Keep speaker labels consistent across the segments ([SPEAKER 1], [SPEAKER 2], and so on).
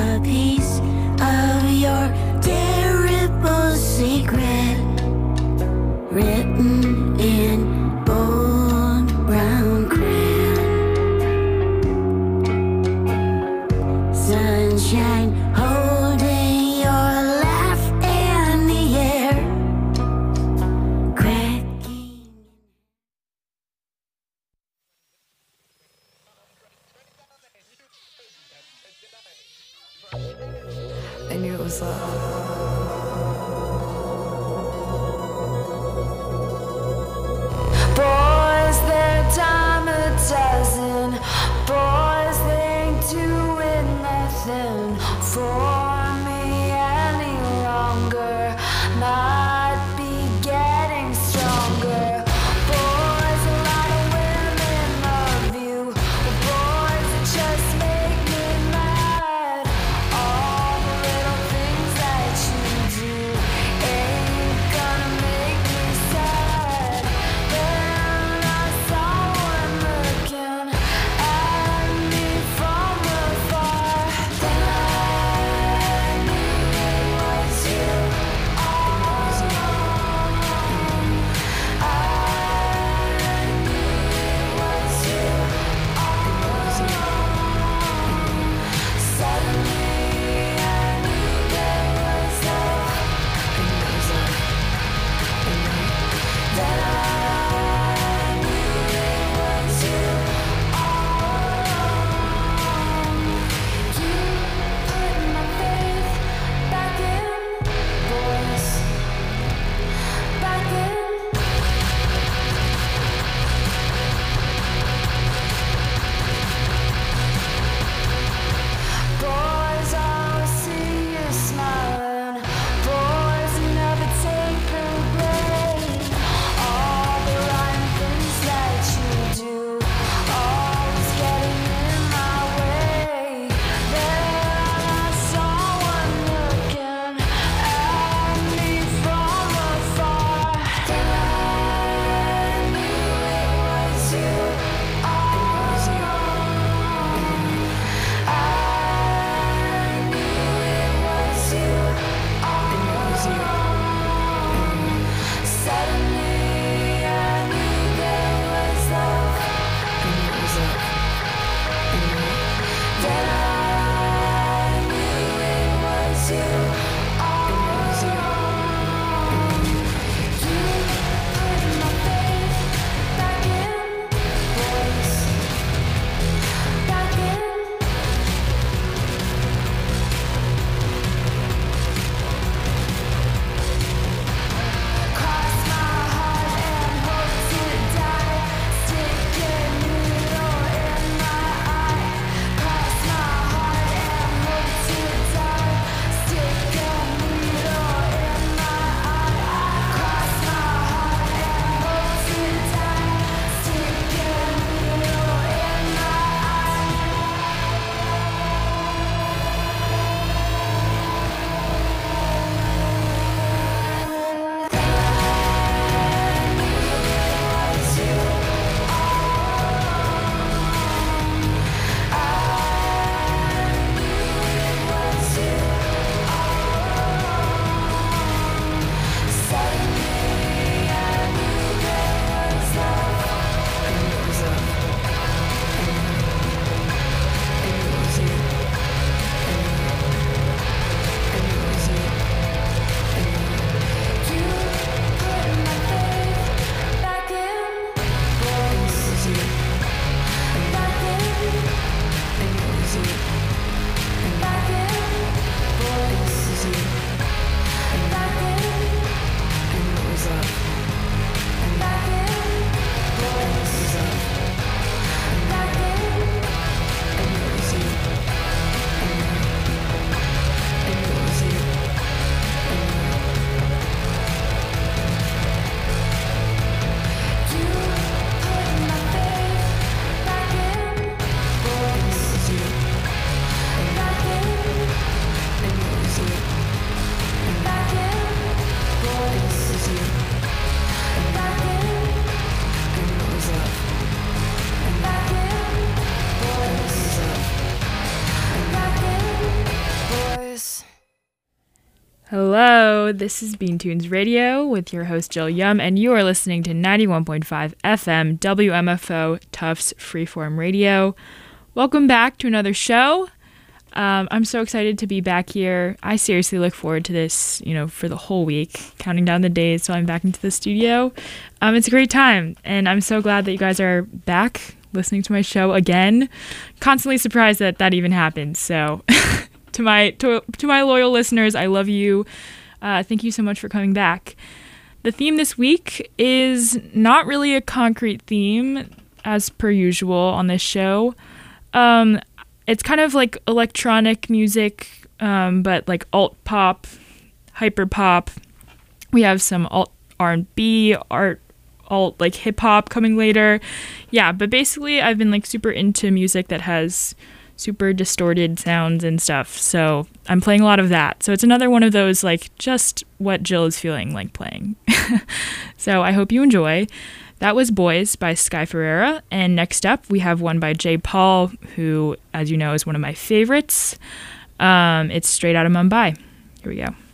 [SPEAKER 1] a piece of your terrible secret, written in bold brown crayon. Sunshine holding your laugh in the air, cracking.
[SPEAKER 2] I knew it was love. Boys, they're a dime a dozen. Boys, they ain't doing nothing for me any longer. Might be getting stronger. Boys, a lot of women love you. The boys that just make me mad. All the little things that you this.
[SPEAKER 3] Hello, this is Bean Tunes Radio with your host Jill Yum, and you are listening to 91.5 FM WMFO Tufts Freeform Radio. Welcome back to another show. I'm so excited to be back here. I seriously look forward to this, for the whole week, counting down the days till I'm back into the studio. It's a great time, and I'm so glad that you guys are back listening to my show again. Constantly surprised that even happens. So to my loyal listeners, I love you. Thank you so much for coming back. The theme this week is not really a concrete theme as per usual on this show. It's kind of like electronic music, but like alt pop, hyper pop. We have some alt R&B, alt like hip hop coming later. Yeah, but basically I've been like super into music that has super distorted sounds and stuff. So I'm playing a lot of that. So it's another one of those like just what Jill is feeling like playing. So I hope you enjoy. That was Boys by Sky Ferreira, and next up we have one by Jay Paul, who, as you know, is one of my favorites. It's Straight Outta Mumbai. Here we go.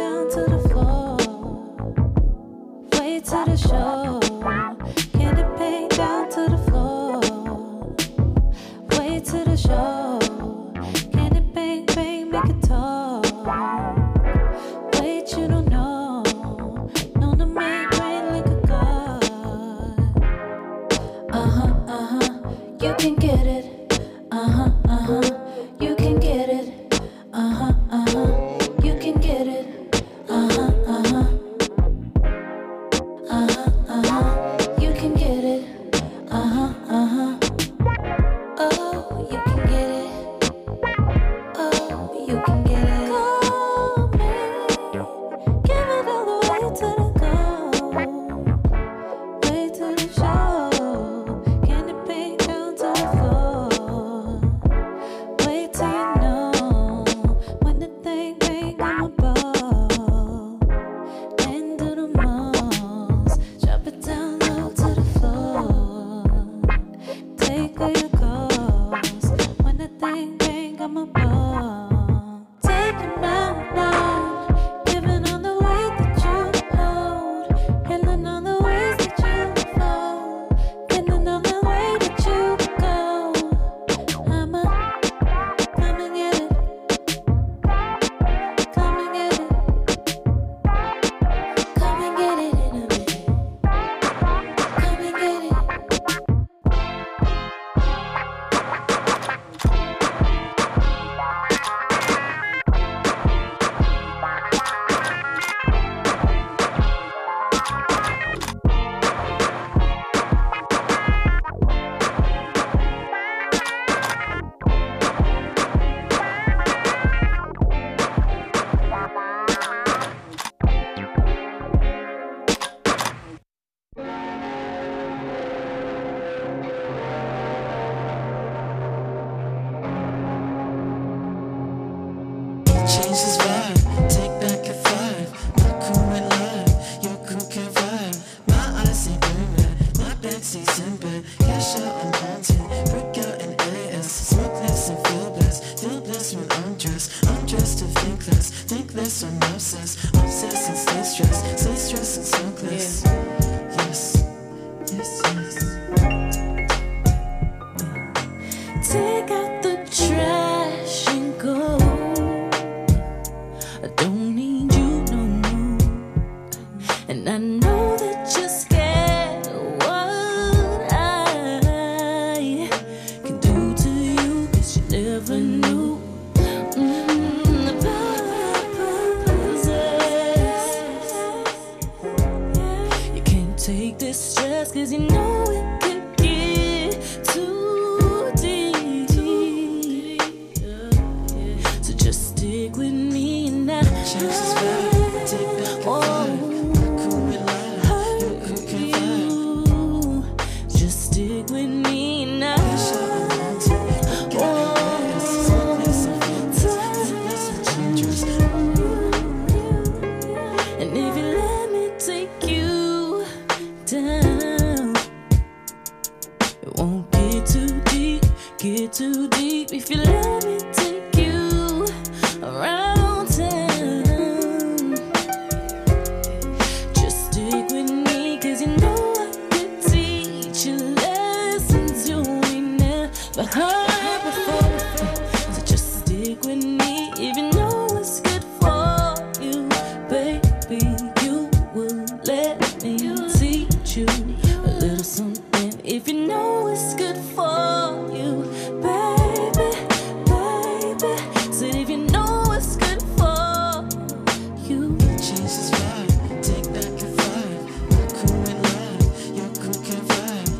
[SPEAKER 4] To the show, can it pay
[SPEAKER 2] can get it. Uh-huh, uh-huh. You can get it. Uh-huh, uh-huh. You can get it. Uh-huh, uh-huh. Uh-huh, uh-huh. You can get it. Uh-huh, uh-huh. Oh, you can get it. Oh, you can get it. Call me. Give it all the way to the goal. Way to the show. Candy paint down to the floor. Wait till you know when the thing bang on my ball. Into the malls. Drop it down low to the floor. Take all your calls when the thing bang on my ball. Taking my mind, giving all the weight that you hold, healing all the ways that you fall, getting all the way that you go. I'ma come and get it, come and get it, come and get it in a minute, come and get it.
[SPEAKER 4] Change this vibe, take back your five. My crew in live, your crew can vibe. My eyes ain't moving, my backseat's in bed. Cash out, I'm haunted, brick out in AS. Smokeless and feel blessed when I'm dressed to think less, I'm obsessed and stay stressed and smokeless. Yes, yes, yes.
[SPEAKER 2] Take out the trash and go. I don't need you no more. And I know that you're scared of what I can do to you, 'cause you never knew. The purposes. You can't take this stress, 'cause you know it could get too deep. So just stick with me and I
[SPEAKER 4] Change this vibe, take back your five. My crew in live, your crew can vibe.
[SPEAKER 2] just stick with me and
[SPEAKER 4] Cash out, I'm haunted, brick out in AS. Smokeless and feel blessed when I'm dressed.
[SPEAKER 2] And if you let me take you down, it won't get too deep if you let me take you around town. Just stick with me, 'cause you know I could teach you lessons you ain't never heard before. So just stick with me if you know what's good for you, baby. You will let me teach you a little something if you know what's good for you, baby, baby. Said if you know what's good for you.
[SPEAKER 4] Change this vibe, take back your five. My crew in live, your crew can vibe.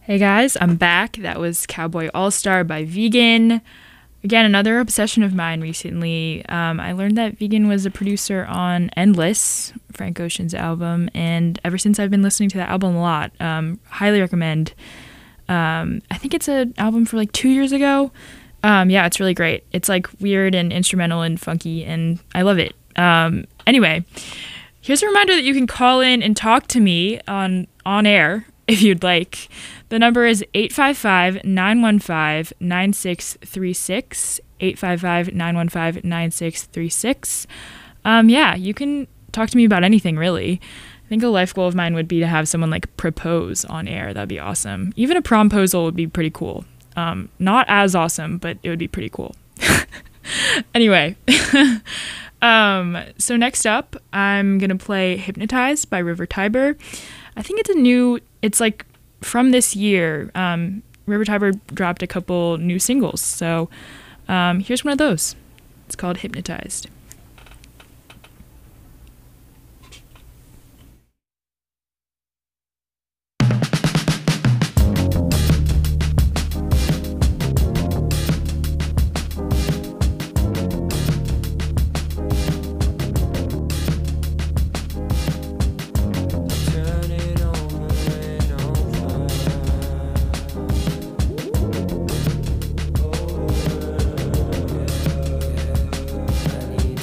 [SPEAKER 3] Hey guys, I'm back. That was Cowboy All-Star by Vegan. Again, another obsession of mine recently. I learned that Vegan was a producer on Endless, Frank Ocean's album, and ever since I've been listening to that album a lot. Highly recommend. I think it's an album for like 2 years ago. Yeah, it's really great. It's like weird and instrumental and funky, and I love it. Anyway, here's a reminder that you can call in and talk to me on air if you'd like. The number is 855-915-9636, 855-915-9636. Yeah, you can talk to me about anything, really. I think a life goal of mine would be to have someone like propose on air. That'd be awesome. Even a promposal would be pretty cool. Not as awesome, but it would be pretty cool. Anyway, so next up, I'm going to play Hypnotized by River Tiber. I think it's like from this year. River Tiber dropped a couple new singles. So here's one of those. It's called Hypnotized.
[SPEAKER 4] I need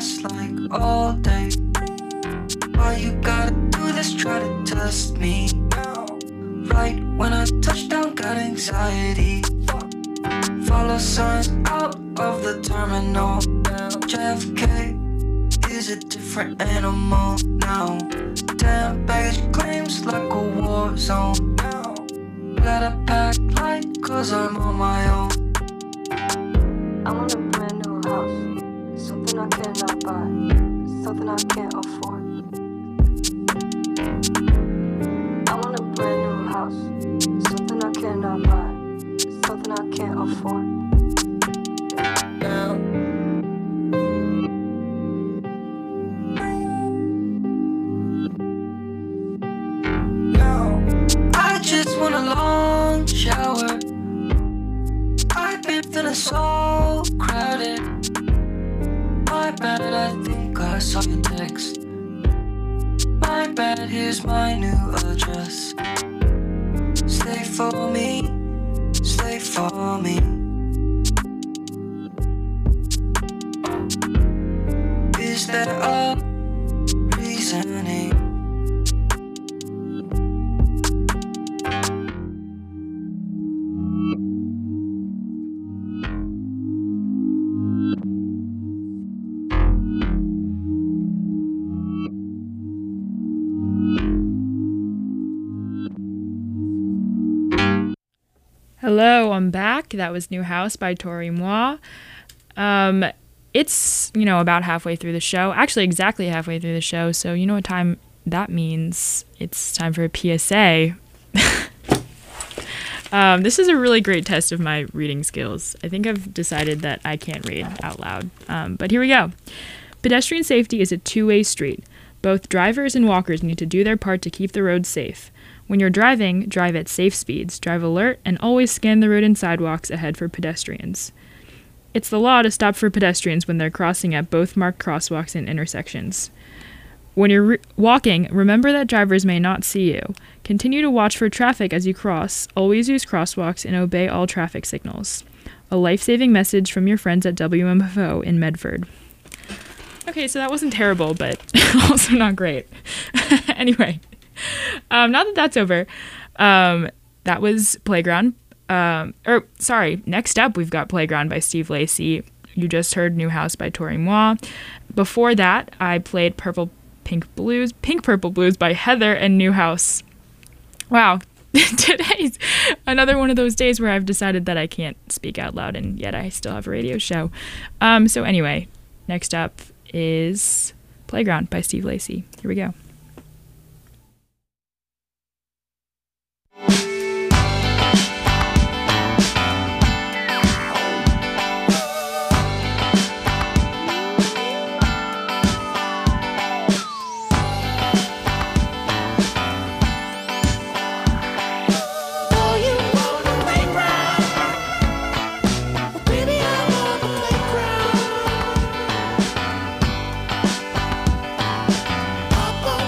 [SPEAKER 4] last like all day. Why you gotta do this, try to test me now? Right when I touch down, got anxiety. Follow signs out of the terminal. JFK is a different animal now. Damn baggage claims like a war zone now. Glad I packed light cause I'm on my own.
[SPEAKER 5] I want a brand new house, something I cannot buy, something I can't afford. I want a brand new house, something I cannot buy, something I can't afford.
[SPEAKER 4] Now I just want a long shower. I've been feeling so crowded. My bad, I think I saw your text. My bad, here's my new address. Stay for me, stay for me. Is there a reasoning?
[SPEAKER 3] Hello, I'm back. That was New House by Tori Moi. It's, about halfway through the show. Actually, exactly halfway through the show. So you know what time that means. It's time for a PSA. This is a really great test of my reading skills. I think I've decided that I can't read out loud. But here we go. Pedestrian safety is a two-way street. Both drivers and walkers need to do their part to keep the roads safe. When you're driving, drive at safe speeds, drive alert, and always scan the road and sidewalks ahead for pedestrians. It's the law to stop for pedestrians when they're crossing at both marked crosswalks and intersections. When you're walking, remember that drivers may not see you. Continue to watch for traffic as you cross, always use crosswalks, and obey all traffic signals. A life-saving message from your friends at WMFO in Medford. Okay, so that wasn't terrible, but also not great. Anyway. Now that that's over, that was Playground. Next up we've got Playground by Steve Lacy. You just heard New House by Tori Moi. Before that, I played Pink Purple Blues by Heather and New House. Wow, today's another one of those days where I've decided that I can't speak out loud, and yet I still have a radio show. So anyway, next up is Playground by Steve Lacy. Here we go.
[SPEAKER 1] Up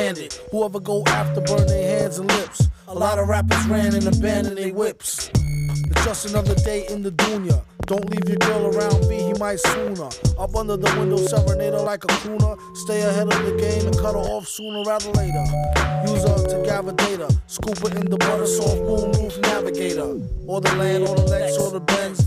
[SPEAKER 6] bandit. Whoever go after burn their hands and lips. A lot of rappers ran and abandoned their whips. It's just another day in the dunya. Don't leave your girl around V, he might sooner. Up under the window, serenade her like a crooner. Stay ahead of the game and cut her off sooner rather later. Use her to gather data. Scoop her in the butter, soft moonroof navigator. Or the land, or the Lex, or the Benz.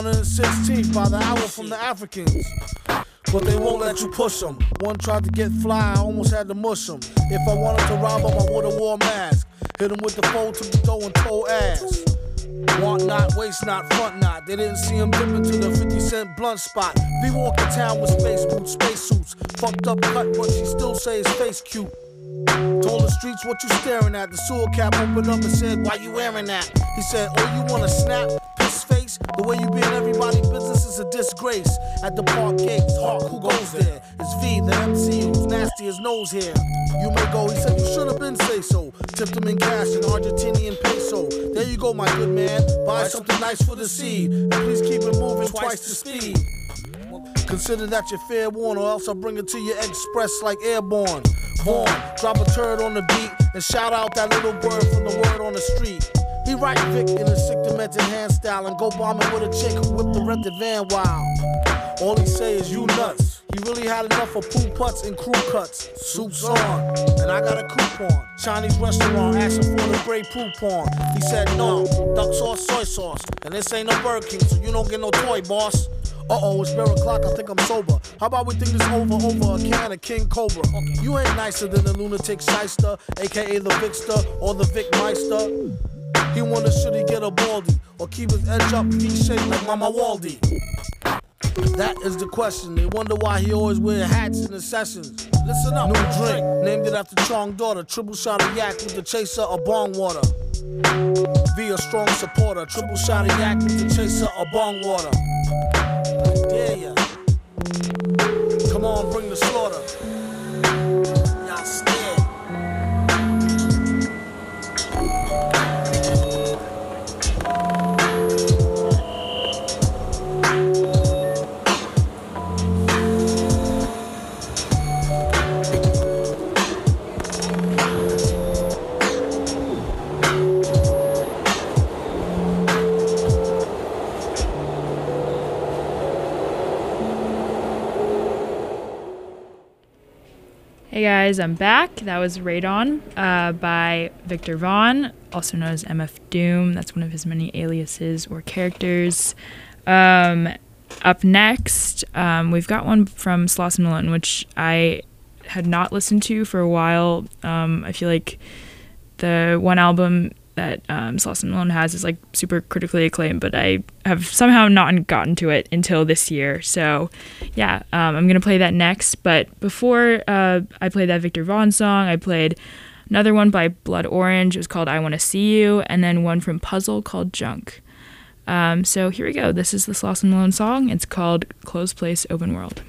[SPEAKER 6] 116th by the hour from the Africans. But they won't let you push them. One tried to get fly, I almost had to mush him. If I wanted to rob him, I would've wore a mask. Hit him with the fold, took the dough and told ass. Want not, waste not, front not. They didn't see him dip into the 50-cent blunt spot. V walked to town with space boots, space suits. Fucked up cut, but she still say his face cute. Told the streets what you staring at. The sewer cap opened up and said, why you wearing that? He said, oh, you wanna snap? Piss face? The way you be in everybody's business is a disgrace. At the park gates, Hawk, who goes there? It's V, the MC, who's nasty as nose hair. You may go, he said, you should have been say so. Tipped him in cash in Argentinian peso. There you go, my good man. Buy something nice for the seed. And please keep it moving twice the speed. Consider that your fair warn, or else I'll bring it to you express like airborne. Vaughn, drop a turd on the beat and shout out that little bird from the word on the street. He write Vic in a sick demented hand style and go bombing with a chick who whipped the rented van wild. All he say is you nuts. He really had enough of poo putts and crew cuts. Soup's on, and I got a coupon. Chinese restaurant asking for the Grey Poupon. He said no, duck sauce, soy sauce. And this ain't no Burger King, so you don't get no toy, boss. Uh-oh, it's bare o'clock, I think I'm sober. How about we think this over a can of King Cobra? You ain't nicer than the lunatic shyster, a.k.a. the Vicster or the Vic Meister. He wonder should he get a baldy or keep his edge up V-shaped like Mama Waldy. That is the question. They wonder why he always wear hats in the sessions. Listen up. New drink, named it after Chong daughter. Triple shot of yak with the chaser of bong water. Be a strong supporter. Triple shot of yak with the chaser of bong water. Dare ya. Come on, bring the slaughter. Y'all scared.
[SPEAKER 3] Hey guys, I'm back. That was Radon by Victor Vaughn, also known as MF Doom. That's one of his many aliases or characters. Up next, we've got one from Slauson Malone, which I had not listened to for a while. I feel like the one album that Slauson Malone has is like super critically acclaimed, but I have somehow not gotten to it until this year. So yeah, I'm gonna play that next. But before I played that Victor Vaughn song, I played another one by Blood Orange. It was called I Wanna See You, and then one from Puzzle called Junk. So here we go. This is the Slauson Malone song. It's called Closed Place Open World.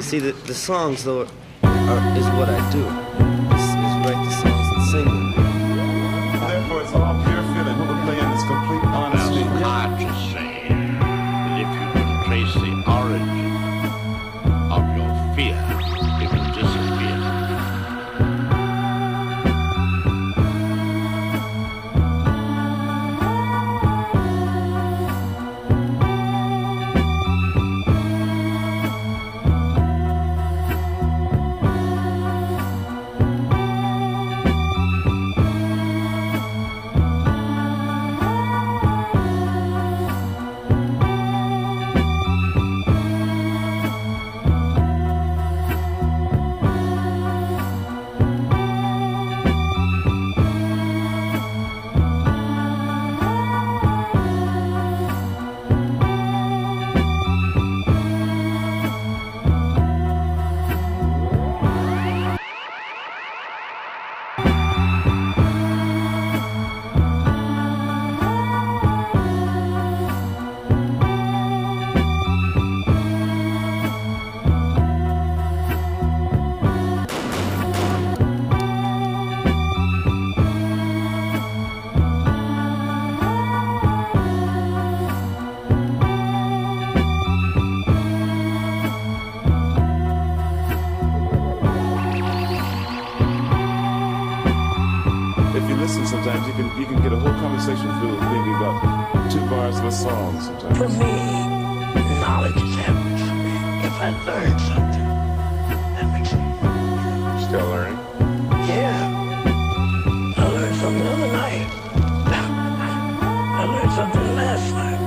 [SPEAKER 7] See, the songs, though, is what I do. Is write the songs and sing them.
[SPEAKER 8] Therefore, it's all pure feeling. What we're playing is complete honesty.
[SPEAKER 9] It's hard to say that if you can trace the origin of your fear, it will disappear.
[SPEAKER 8] Sometimes you can get a whole conversation filled thinking about 2 bars of a song sometimes.
[SPEAKER 10] For me, knowledge is heaven for me. If I learn something, that makes sense.
[SPEAKER 8] Still learning?
[SPEAKER 10] Yeah. I learned something the other night. I learned something last night.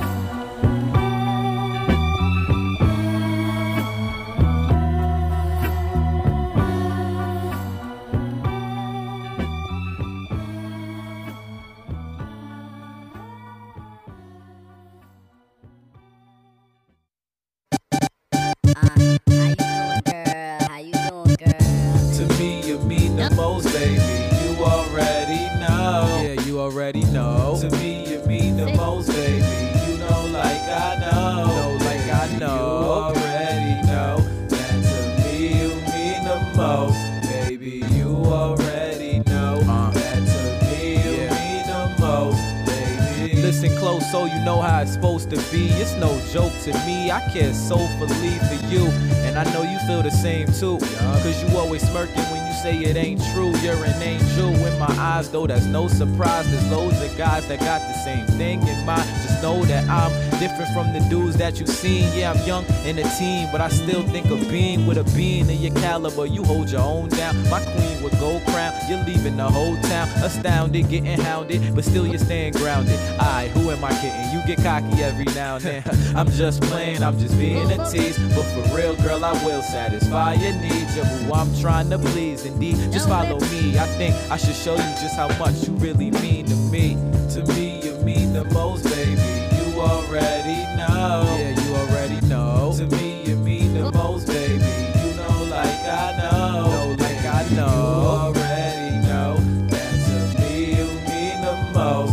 [SPEAKER 11] So you know how it's supposed to be. It's no joke to me. I care soulfully for you, and I know you feel the same too. Cause you always smirking when you say it ain't true. You're an angel in my eyes, though that's no surprise. There's loads of guys that got the same thing in mind. Just know that I'm different from the dudes that you've seen. Yeah, I'm young and a teen, but I still think of being with a being in your caliber. You hold your own down, my queen with gold crown. You're leaving the whole town astounded, getting hounded, but still you're staying grounded. Who am I kidding? You get cocky every now and then. I'm just playing, I'm just being a tease. But for real, girl, I will satisfy your needs. You're who I'm trying to please. Indeed, just follow me. I think I should show you just how much you really mean to me. To me, you mean the most, baby. You already know. Yeah, you already know. To me, you mean the most, baby. You know, like I know. Like I know. You already know that to me, you mean the most.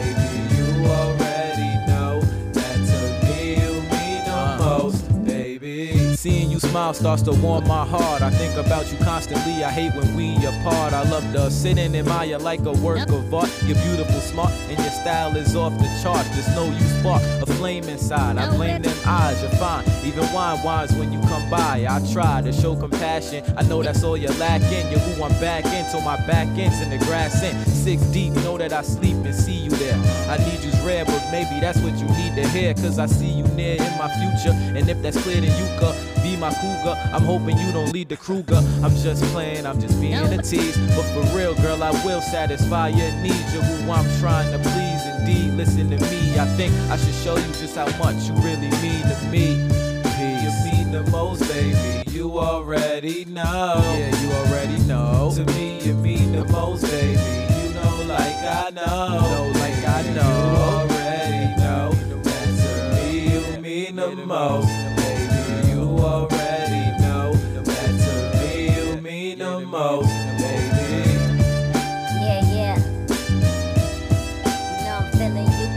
[SPEAKER 11] Seeing you smile starts to warm my heart. I think about you constantly, I hate when we apart. I love to sit and admire like a work of art. You're beautiful, smart, and your style is off the chart. Just know you spark a flame inside. I blame them eyes, you're fine. Even wine wines when you come by. I try to show compassion. I know that's all you're lacking. You're who I'm back in, till my back ends in the grass in. 6 deep, know that I sleep and see you there. I need you's rare, but maybe that's what you need to hear. Cause I see you near in my future. And if that's clear, then you could be my cougar. I'm hoping you don't lead the Kruger. I'm just playing, I'm just being a tease. But for real, girl, I will satisfy your needs. You're who I'm trying to please. Indeed, listen to me. I think I should show you just how much you really mean to me. You mean the most, baby. You already know. Yeah, you already know. To me, you mean the most, baby. You know, like I know. Like I know. You already know. That to me, you mean the most. You already know that to me you mean the most, baby.
[SPEAKER 12] Yeah, yeah. You know I'm feeling you,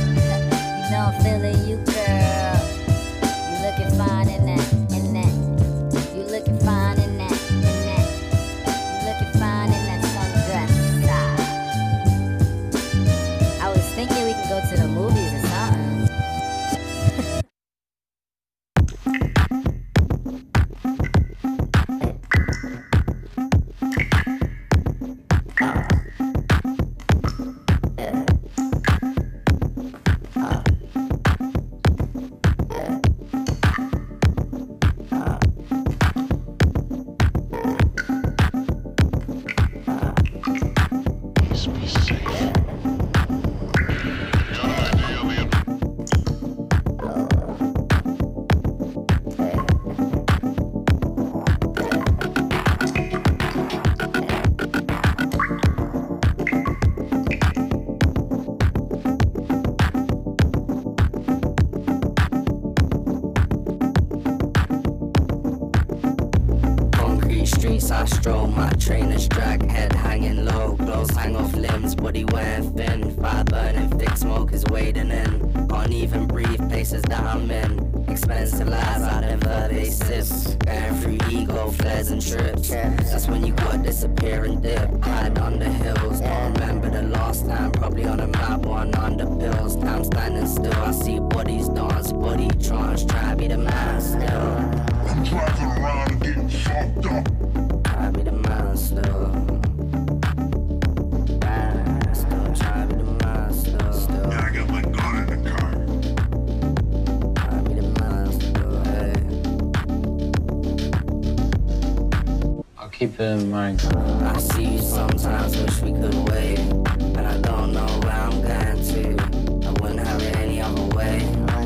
[SPEAKER 12] girl. You know I'm feeling you, girl. You looking fine in that
[SPEAKER 13] streets I stroll, my trainers drag, head hanging low, clothes hang off limbs, body wearing thin, fire burning, thick smoke is wading in, can't even breathe, places that I'm in, expensive lives out in pervasive, going through ego, flares and trips, that's when you gotta disappear and dip, hide under hills, don't remember the last time, probably on a map, one under pills, time standing still, I see bodies dance, body trance, try to be the man still.
[SPEAKER 14] I'm driving around and getting fucked up.
[SPEAKER 13] Try to be the man still. Still try to be the man still.
[SPEAKER 14] Yeah, I got my gun in the car.
[SPEAKER 13] Try to be the man still, hey.
[SPEAKER 15] I'll keep it in mind.
[SPEAKER 13] I see you sometimes, wish we could wait. And I don't know where I'm going to. I wouldn't have it any other way.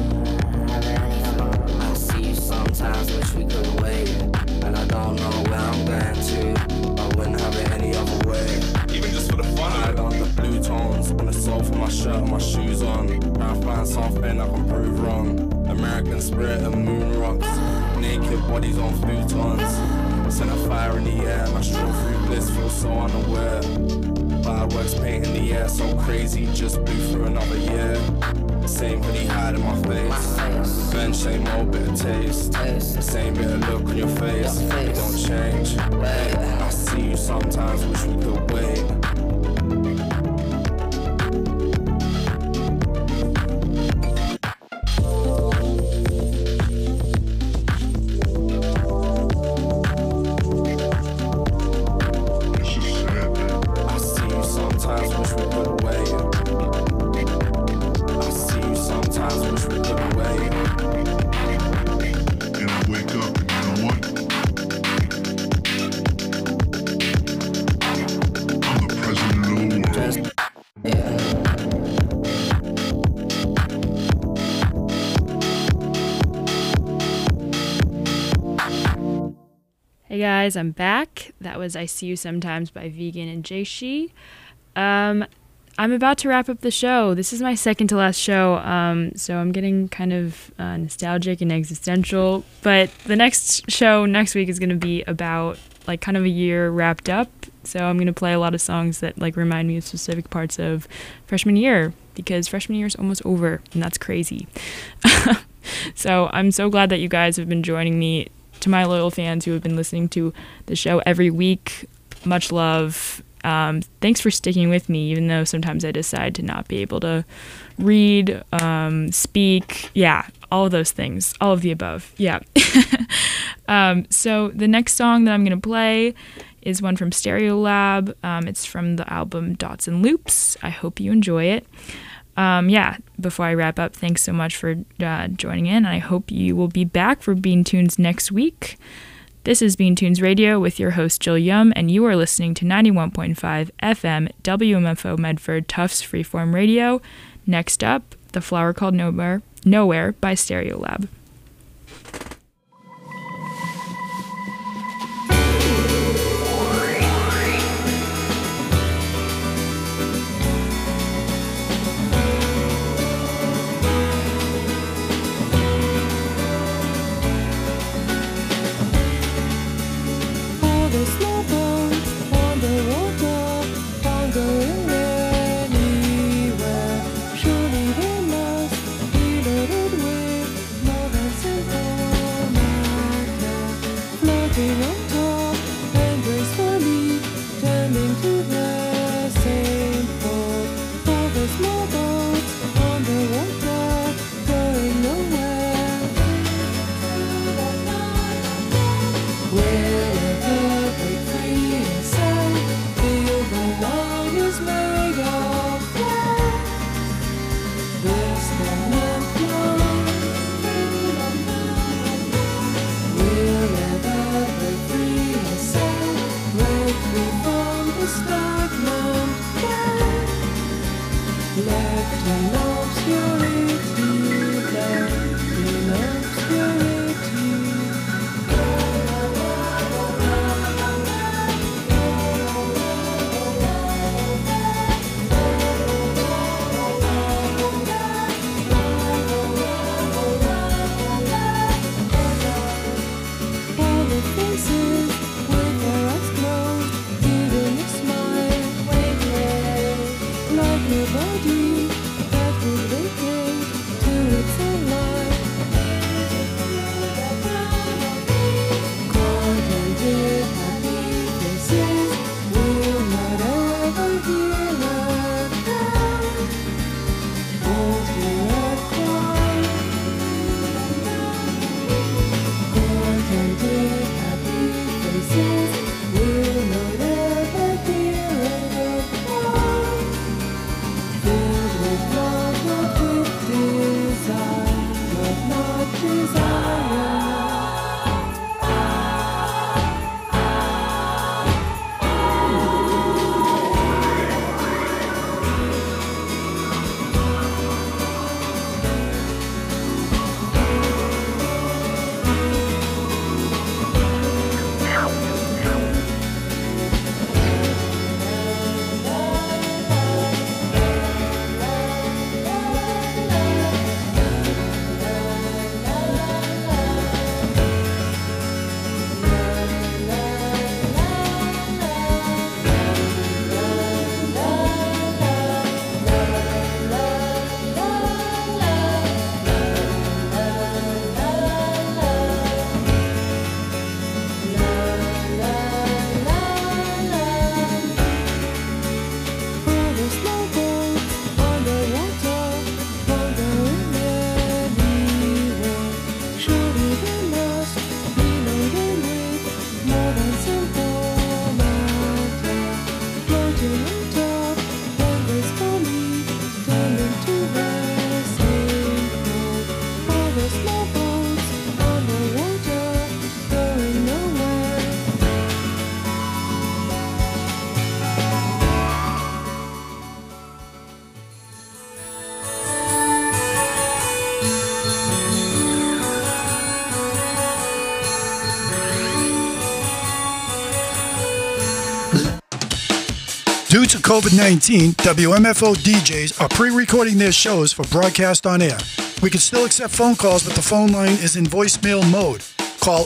[SPEAKER 13] I see you sometimes, wish we could wait. And I don't know where I'm going to. I wouldn't have it any other way.
[SPEAKER 16] Even just for the fun of it.
[SPEAKER 17] On the blue tones, on the sole for my shirt and my shoes on. Trying to find something I can prove wrong. American spirit and moon rocks. Naked bodies on futons. Send a fire in the air, my stroll through bliss, feel so unaware. Fireworks paint in the air, so crazy, just blew through another year. Same hoodie hiding my face. Revenge, same old bit of taste. The same bit of look on your face. It don't change. I see you sometimes, wish we could wait.
[SPEAKER 3] Hey guys, I'm back. That was I See You Sometimes by Vegan and Jay-Shi. I'm about to wrap up the show. This is my second to last show, so I'm getting kind of nostalgic and existential. But the next show next week is going to be about like kind of a year wrapped up. So I'm going to play a lot of songs that like remind me of specific parts of freshman year, because freshman year is almost over, and that's crazy. So I'm so glad that you guys have been joining me. To my loyal fans who have been listening to the show every week, much love. Thanks for sticking with me, even though sometimes I decide to not be able to read, speak, all of those things, all of the above, so the next song that I'm going to play is one from Stereolab. It's from the album Dots and Loops. I hope you enjoy it. Before I wrap up, thanks so much for joining in. I hope you will be back for Bean Tunes next week. This is Bean Tunes Radio with your host Jill Yum, and you are listening to 91.5 FM WMFO Medford Tufts Freeform Radio. Next up, The Flower Called Nowhere by Stereolab.
[SPEAKER 18] Anywhere, surely they must be loaded with more
[SPEAKER 15] Due to COVID-19, WMFO DJs are pre-recording their shows for broadcast on air. We can still accept phone calls, but the phone line is in voicemail mode. Call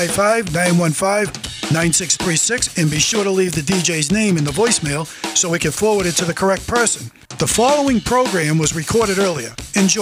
[SPEAKER 15] 855-915-9636 and be sure to leave the DJ's name in the voicemail so we can forward it to the correct person. The following program was recorded earlier. Enjoy.